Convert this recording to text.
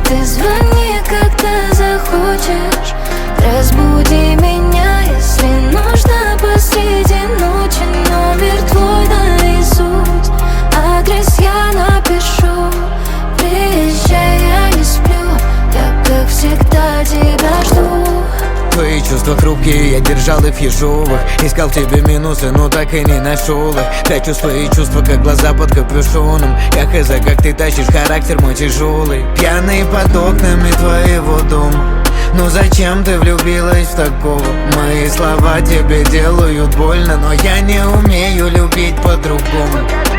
Ты звони, когда захочешь, разбуди меня, если нужно посреди ночи. Номер твой наизусть, адрес я напишу. Приезжай, я не сплю, я как всегда тебя жду. Твои чувства хрупкие, я держал их в ежовых. Искал в тебе минусы, но так и не нашел их. Прячу свои чувства, как глаза под капюшоном. Я хз, как ты тащишь характер мой тяжелый. Пьяный под окнами твоего дома. Ну зачем ты влюбилась в такого? Мои слова тебе делают больно, но я не умею любить по-другому.